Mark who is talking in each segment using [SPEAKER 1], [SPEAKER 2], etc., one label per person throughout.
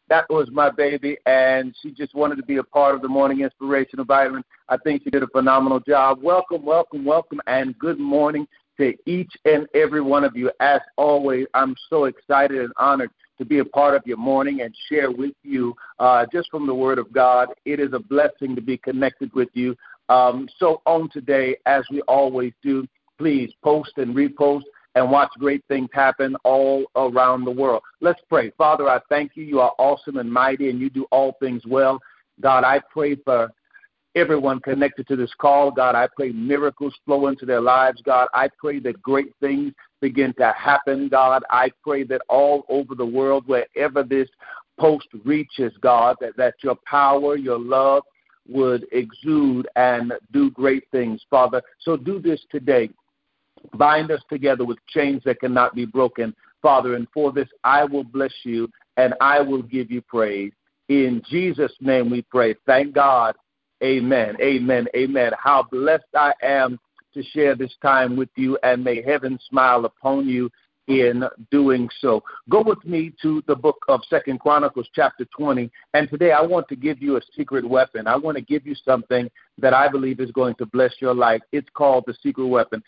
[SPEAKER 1] That was my baby, and she just wanted to be a part of the Morning Inspirational Vitamin. I think she did a phenomenal job. Welcome, welcome, welcome, and good morning to each and every one of you. As always, I'm so excited and honored to be a part of your morning and share with you just from the Word of God. It is a blessing to be connected with you. So on today, as we always do, please post and repost and watch great things happen all around the world. Let's pray. Father, I thank you. You are awesome and mighty, and you do all things well. God, I pray for everyone connected to this call. God, I pray miracles flow into their lives. God, I pray that great things begin to happen. God, I pray that all over the world, wherever this post reaches, God, that your power, your love would exude and do great things, Father. So do this today. Bind us together with chains that cannot be broken, Father. And for this, I will bless you and I will give you praise. In Jesus' name we pray. Thank God. Amen. Amen. Amen. How blessed I am to share this time with you, and may heaven smile upon you in doing so. Go with me to the book of 2 Chronicles chapter 20, and today I want to give you a secret weapon. I want to give you something that I believe is going to bless your life. It's called the secret weapon.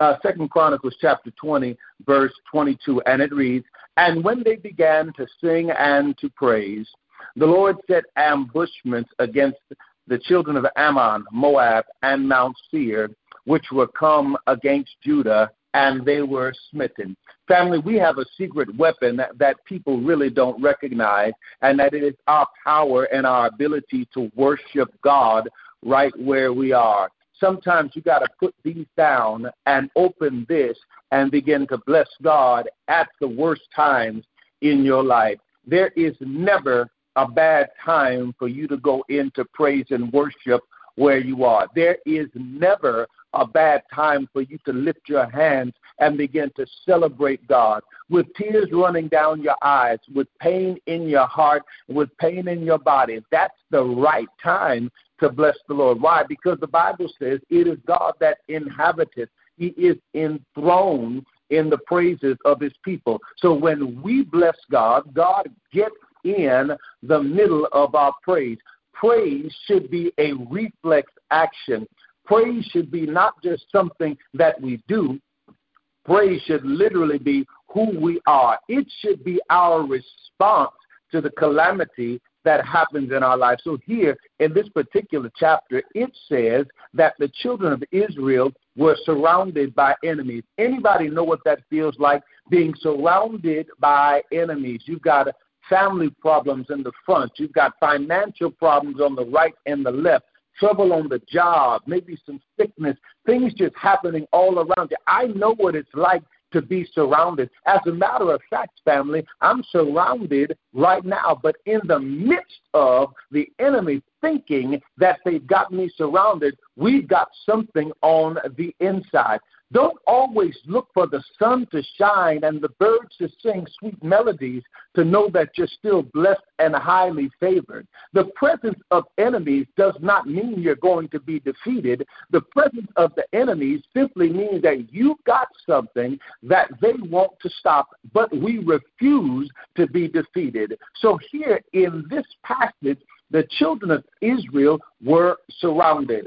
[SPEAKER 1] 2 Chronicles chapter 20, verse 22, and it reads, "And when they began to sing and to praise, the Lord set ambushments against the children of Ammon, Moab, and Mount Seir, which were come against Judah, and they were smitten." Family, we have a secret weapon that people really don't recognize, and that it is our power and our ability to worship God right where we are. Sometimes you got to put these down and open this and begin to bless God at the worst times in your life. There is never a bad time for you to go into praise and worship where you are. There is never a bad time for you to lift your hands and begin to celebrate God. With tears running down your eyes, with pain in your heart, with pain in your body, that's the right time to bless the Lord. Why? Because the Bible says it is God that inhabiteth. He is enthroned in the praises of his people. So when we bless God, God gets in the middle of our praise. Praise should be a reflex action. Praise should be not just something that we do. Praise should literally be who we are. It should be our response to the calamity that happens in our life. So here in this particular chapter, it says that the children of Israel were surrounded by enemies. Anybody know what that feels like, being surrounded by enemies? You've got family problems in the front. You've got financial problems on the right and the left. Trouble on the job, maybe some sickness, things just happening all around you. I know what it's like to be surrounded. As a matter of fact, family, I'm surrounded right now, but in the midst of the enemy thinking that they've got me surrounded, we've got something on the inside. Don't always look for the sun to shine and the birds to sing sweet melodies to know that you're still blessed and highly favored. The presence of enemies does not mean you're going to be defeated. The presence of the enemies simply means that you've got something that they want to stop, but we refuse to be defeated. So here in this passage, the children of Israel were surrounded.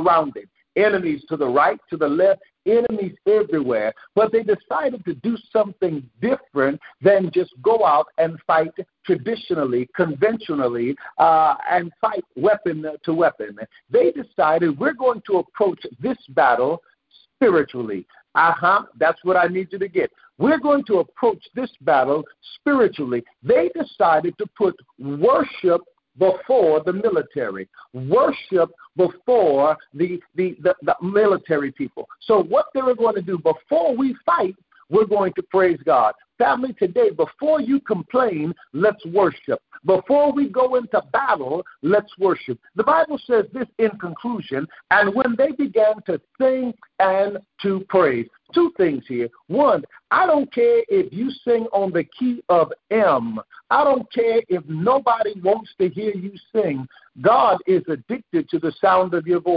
[SPEAKER 1] Enemies to the right, to the left, enemies everywhere. But they decided to do something different than just go out and fight traditionally, conventionally, and fight weapon to weapon. They decided we're going to approach this battle spiritually. That's what I need you to get. We're going to approach this battle spiritually. They decided to put worship before the military, worship before the military people. So what they were going to do before we fight, we're going to praise God. Family, today, before you complain, let's worship. Before we go into battle, let's worship. The Bible says this in conclusion, and when they began to sing and to praise. Two things here. One, I don't care if you sing on the key of M. I don't care if nobody wants to hear you sing. God is addicted to the sound of your voice.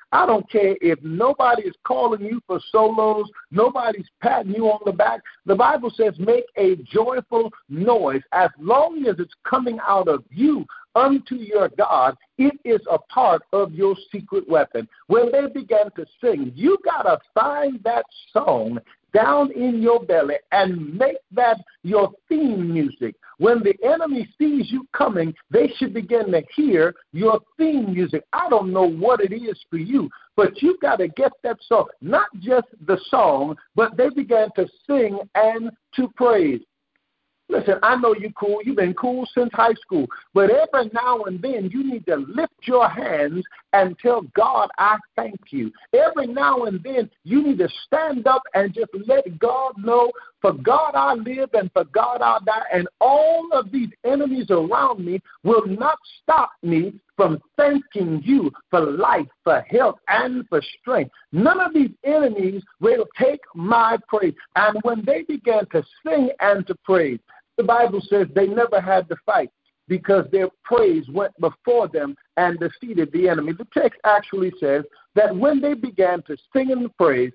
[SPEAKER 1] I don't care if nobody is calling you for solos, nobody's patting you on the back. The Bible says make a joyful noise. As long as it's coming out of you unto your God, it is a part of your secret weapon. When they began to sing, you got to find that song down in your belly and make that your theme music. When the enemy sees you coming, they should begin to hear your theme music. I don't know what it is for you, but you got to get that song, not just the song, but they began to sing and to praise. Listen, I know you're cool. You've been cool since high school. But every now and then, you need to lift your hands and tell God, I thank you. Every now and then, you need to stand up and just let God know, for God I live and for God I die. And all of these enemies around me will not stop me from thanking you for life, for health, and for strength. None of these enemies will take my praise. And when they began to sing and to praise, the Bible says they never had to fight because their praise went before them and defeated the enemy. The text actually says that when they began to sing and praise,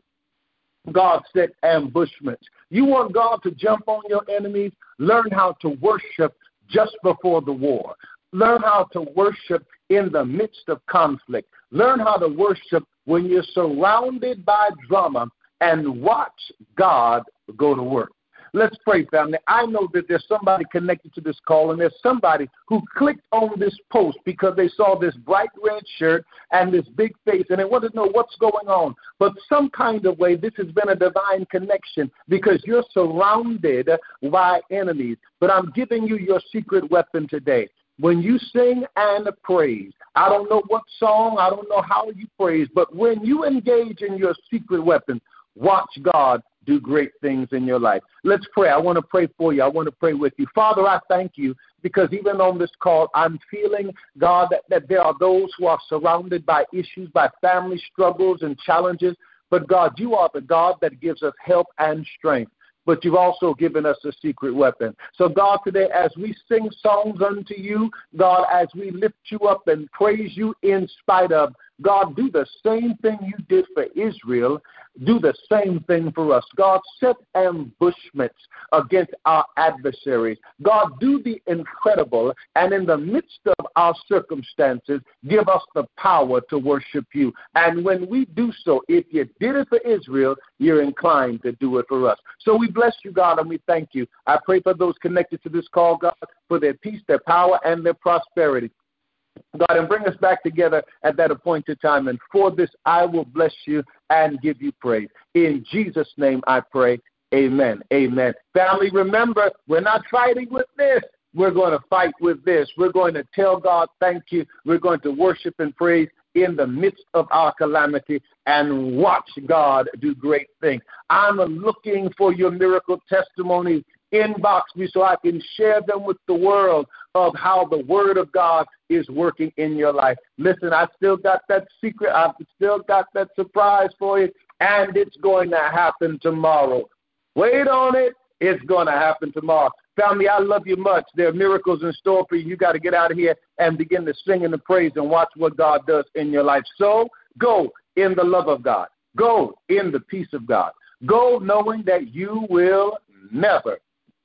[SPEAKER 1] God set ambushments. You want God to jump on your enemies? Learn how to worship just before the war. Learn how to worship in the midst of conflict. Learn how to worship when you're surrounded by drama and watch God go to work. Let's pray, family. I know that there's somebody connected to this call, and there's somebody who clicked on this post because they saw this bright red shirt and this big face, and they wanted to know what's going on. But some kind of way, this has been a divine connection because you're surrounded by enemies. But I'm giving you your secret weapon today. When you sing and praise, I don't know what song, I don't know how you praise, but when you engage in your secret weapon, watch God do great things in your life. Let's pray. I want to pray for you. I want to pray with you. Father, I thank you because even on this call, I'm feeling, God, that there are those who are surrounded by issues, by family struggles and challenges. But God, you are the God that gives us help and strength. But you've also given us a secret weapon. So, God, today, as we sing songs unto you, God, as we lift you up and praise you in spite of, God, do the same thing you did for Israel. Do the same thing for us. God, set ambushments against our adversaries. God, do the incredible, and in the midst of our circumstances, give us the power to worship you. And when we do so, if you did it for Israel, you're inclined to do it for us. So we bless you, God, and we thank you. I pray for those connected to this call, God, for their peace, their power, and their prosperity. God, and bring us back together at that appointed time. And for this, I will bless you and give you praise. In Jesus' name I pray. Amen. Amen. Family, remember, we're not fighting with this. We're going to fight with this. We're going to tell God thank you. We're going to worship and praise in the midst of our calamity and watch God do great things. I'm looking for your miracle testimonies. Inbox me so I can share them with the world of how the Word of God is working in your life. Listen, I still got that secret. I've still got that surprise for you, and it's going to happen tomorrow. Wait on it. It's going to happen tomorrow. Family, I love you much. There are miracles in store for you. You got to get out of here and begin to sing and to praise and watch what God does in your life. So go in the love of God. Go in the peace of God. Go knowing that you will never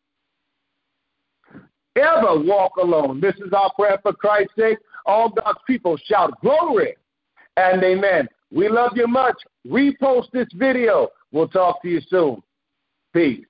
[SPEAKER 1] ever walk alone. This is our prayer for Christ's sake. All God's people shout glory and amen. We love you much. Repost this video. We'll talk to you soon. Peace.